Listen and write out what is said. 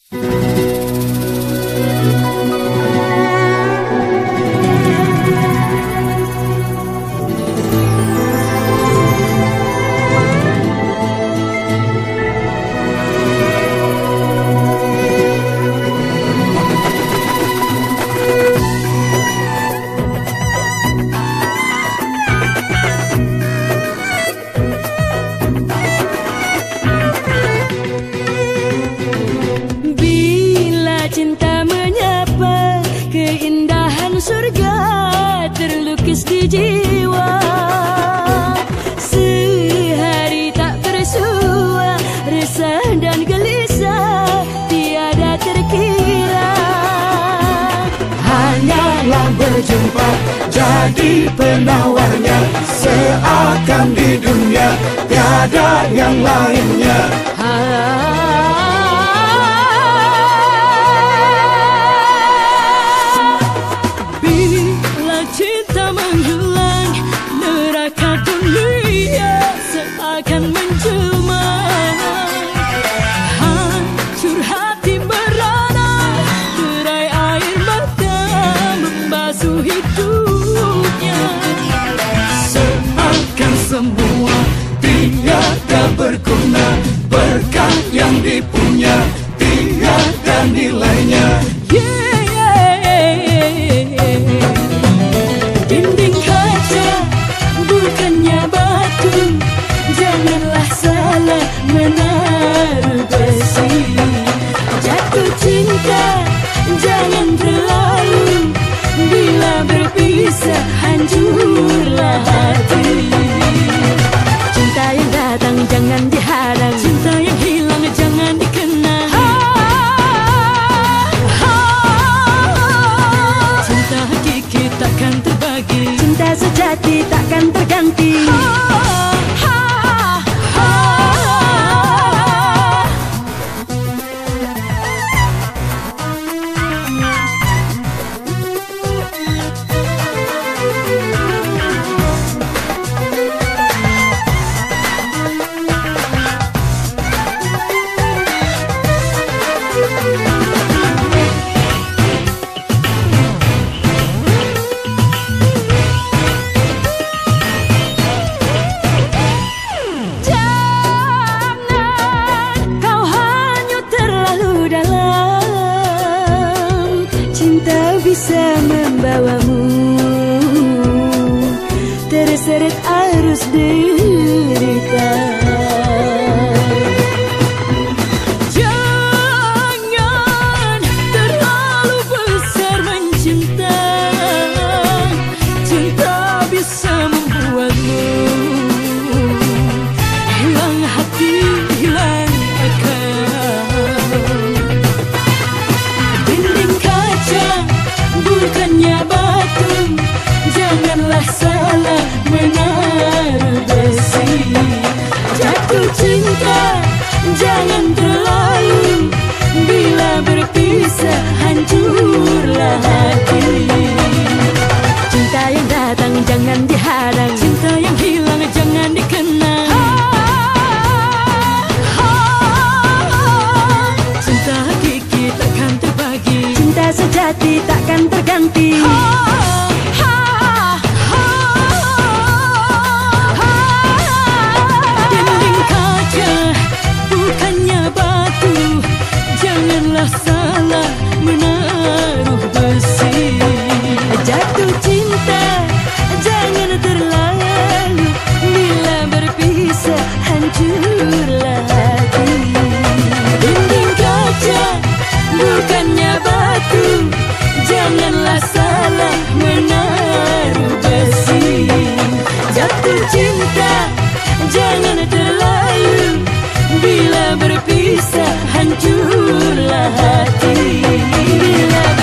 Cinta menyapa, keindahan surga terlukis di jiwa. Sehari tak bersua, resah dan gelisah tiada terkira. Hanyalah berjumpa jadi penawarnya, seakan di dunia tiada yang lainnya. Cinta menghilang, neraka dunia seakan menjelma. Hancur hati merana, derai air mata membasuh hidupnya. Seakan semua tiada berguna, berkah yang dipunya tiada nilainya. Dinding kaca bukannya batu, janganlah salah menaruh besi. Jatuh cinta jangan terlalu, bila berpisah hancurlah hati. Cinta yang datang jangan dihadang, cinta yang hilang jangan dikenang. Cinta hakiki takkan terbagi, cinta sejati takkan terganti. Bisa membawamu terseret arus derita. Jangan terlalu besar mencinta, cinta bisa membuatmu hilang hati, hilang akal. Dinding kaca bukannya batu, janganlah salah menaruh besi. Jatuh cinta jangan terlalu, bila berpisah hancurlah hati. Cinta yang datang jangan dihadang, cinta yang hilang jangan dikenang. Cinta hakiki takkan terbagi, cinta sejati takkan terganti. Dinding kaca bukannya batu, janganlah salah menaruh besi. Jatuh cinta jangan terlalu, bila berpisah hancurlah hati. Dinding kaca bukannya batu, janganlah salah menaruh besi. Jatuh cinta jangan terlalu, bila berpisah hancurlah hati. Bila